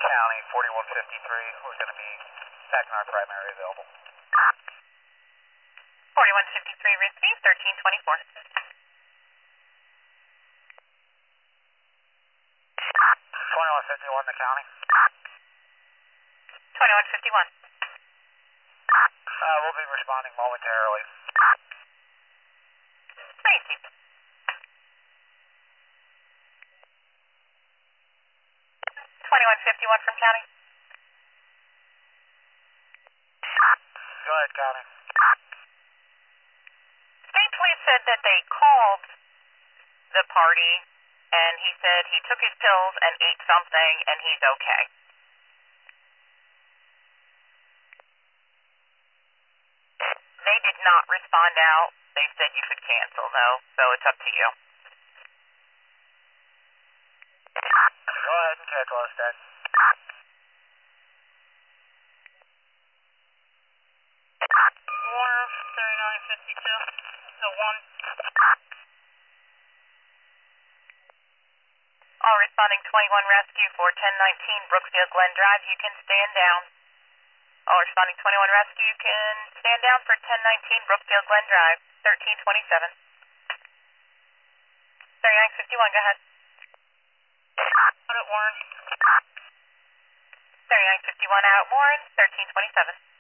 County 4153, we're going to be packing our primary available. 4153 Risky, 1324. 2151 the county. 2151. We'll be responding momentarily. Thank you. 2151 from county. Go ahead, county. State police said that they called the party and he said he took his pills and ate something and he's okay. They did not respond out. They said you could cancel though, so it's up to you. Go ahead and cancel us then. Warner 3952. The one. All responding 21 rescue for 1019 Brookfield Glen Drive. You can stand down. All responding 21 rescue, you can stand down for 1019 Brookfield Glen Drive, 1327. 3951, go ahead. Out at Warren. 3951 out at Warren, 1327.